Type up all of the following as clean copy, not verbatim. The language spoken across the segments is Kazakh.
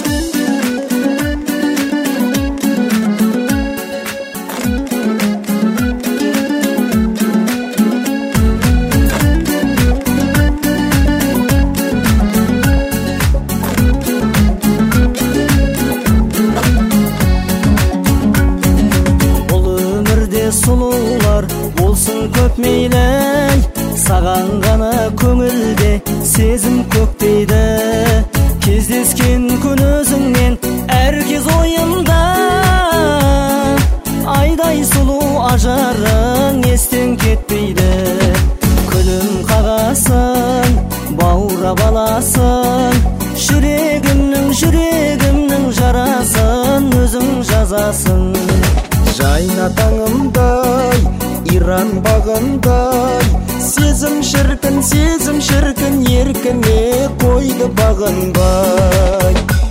Сұлулар болсын көп мейлі, саған ғана көңілде сезім көктейді. Кездескен күн өзіңмен әркез ойымда, айдай сұлу ажарың естен кетпейді. Күлім қағасың, баурап аласың, жүрегімнің жарасын өзің жазасың. Жайна таңымдай, Иран бағындай, сезім шіркін, еркіне қойды бағынбай.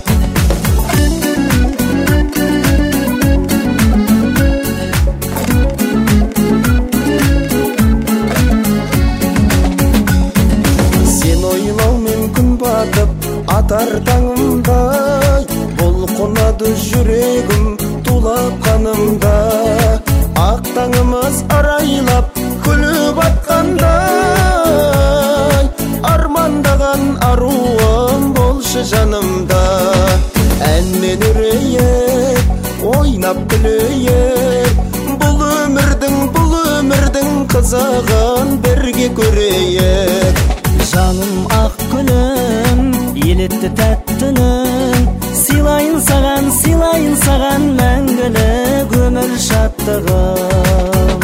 Сен ойлаумен күн батып, атар таңымдай, бұлқынады жүрегім тулап қанымда. Ақ таңымыз арайлап күліп атқандай, армандаған аруым болшы жанымда. Әнмен үрейік, ойнап күлейік, бұл өмірдің қызығын бірге көрейік. Жаным ақ күнім, елетті тәттінің, сыйлайын саған мәңгілік өмір шаттығым.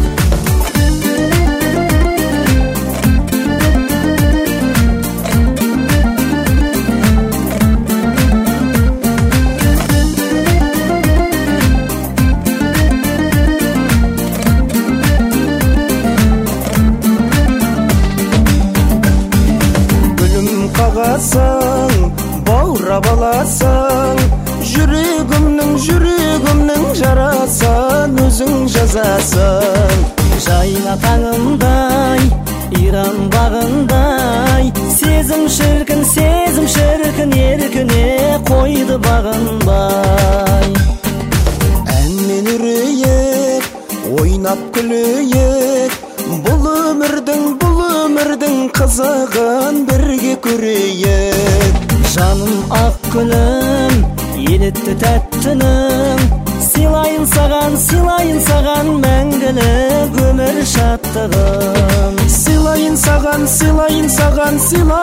Гүлім қағасың, баурап аласың, жүрегімнің жарасын өзің жазасың. Жайна таңымдай, Иран бағындай, сезім шіркін, еркіне қойды бағынбай. Әнмен үрейік, ойнап күлейік, бұл өмірдің қызығын бірге көрейік. Жаным ақ күнім, елетті тәттінің, сыйлайын саған мәңгілік өмір шаттығын. Сыйлайын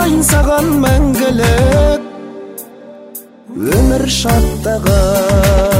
саған мәңгілік өмір шаттығын.